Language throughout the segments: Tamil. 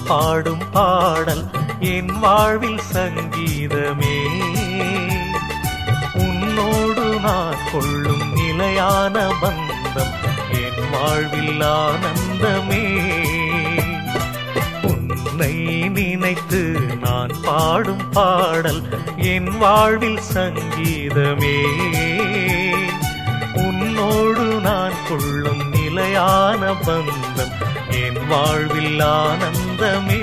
பாடும் பாடல் என் வாழ்வில் சங்கீதமே. உன்னோடு நான் கொள்ளும் நிலையான பந்தம் என் வாழ்வில் ஆனந்தமே. உன்னை நினைத்து நான் பாடும் பாடல் என் வாழ்வில் சங்கீதமே. உன்னோடு நான் கொள்ளும் நிலையான பந்தம் என் வாழ்வில் ஆனந்தமே.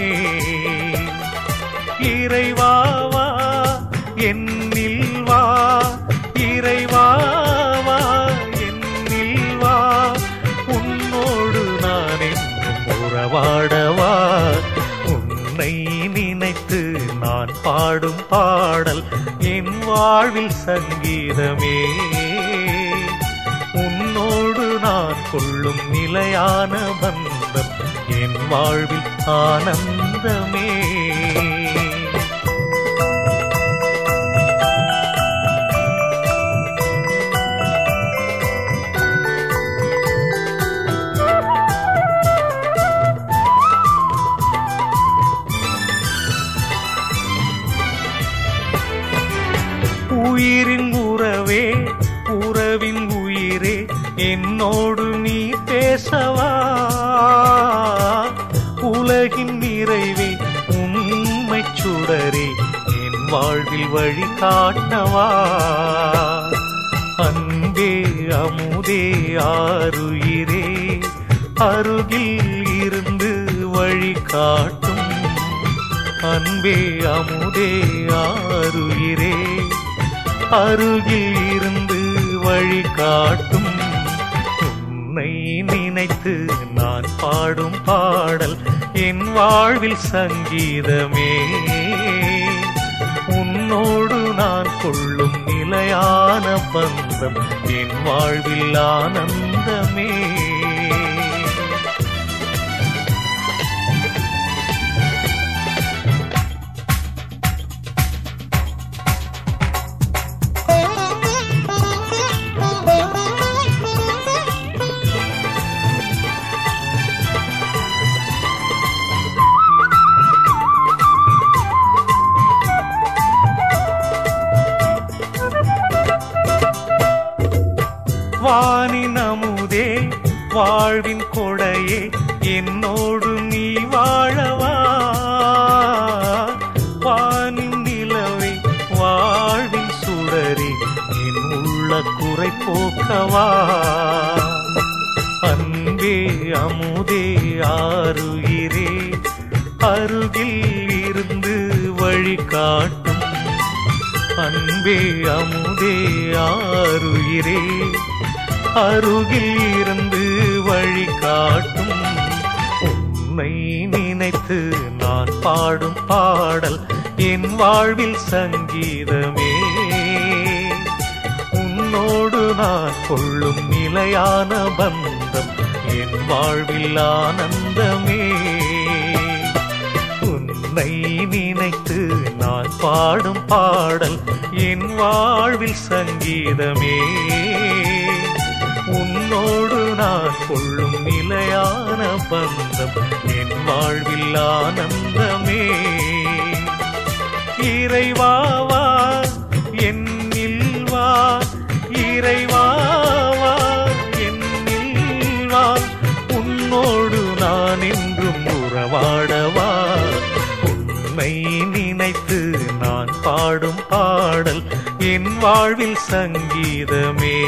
இறைவாவா என்னில் வா, இறைவாவா என்னில் வா, உன்னோடு நான் என்றும் உறவாடவா. உன்னை நினைத்து நான் பாடும் பாடல் என் வாழ்வில் சங்கீதமே. உன்னோடு நான் கொள்ளும் நிலையான பந்தம் என் வாழ்வில் ஆனந்தமே. உயிரின் உறவே, உறவின் உயிரே, என்னோடு நீ பேசவா. உலகின் நிறைவே, உண்மை சுடரே, என் வாழ்வில் வழி காட்டவா. அன்பே அமுதே ஆருயிரே, அருகில் இருந்து வழி காட்டும். அன்பே அமுதே ஆருயிரே, அருகில் இருந்து வழி காட்டும். உன்னை நினைத்து நான் பாடும் பாடல் என் வாழ்வில் சங்கீதமே. உன்னோடு நான் கொள்ளும் நிலையான பந்தம் என் வாழ்வில் ஆனந்தமே. வானின் அமுதே, வாழ்வின் கொடையே, என்னோடு நீ வாழவா. வானின் நிலவே, வாழ்வின் சுடரே, என் உள்ள குறை போக்கவா. அன்பே அமுதே ஆருயிரே, அருகில் இருந்து வழி காட்டும். அன்பே அமுதே ஆருயிரே, அருகில் இருந்து வழி காட்டும். உன்னை நினைத்து நான் பாடும் பாடல் என் வாழ்வில் சங்கீதமே. உன்னோடு நான் கொள்ளும் நிலையான பந்தம் என் வாழ்வில் ஆனந்தமே. உன்னை நினைத்து நான் பாடும் பாடல் என் வாழ்வில் சங்கீதமே. உன்னோடு நான் கொள்ளும் நிலையான பந்தம் என் வாழ்வில் ஆனந்தமே. இறைவாவா என்னில் வா, இறைவாவா என்னில் வா, உன்னோடு நான் என்றும் உறவாடவா. உன்னை நினைத்து நான் பாடும் பாடல் என் வாழ்வில் சங்கீதமே.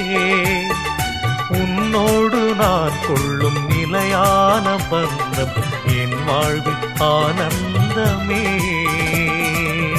உன்னோடு நான் கொள்ளும் நிலையான பந்தம் என் வாழ்வில் ஆனந்தமே.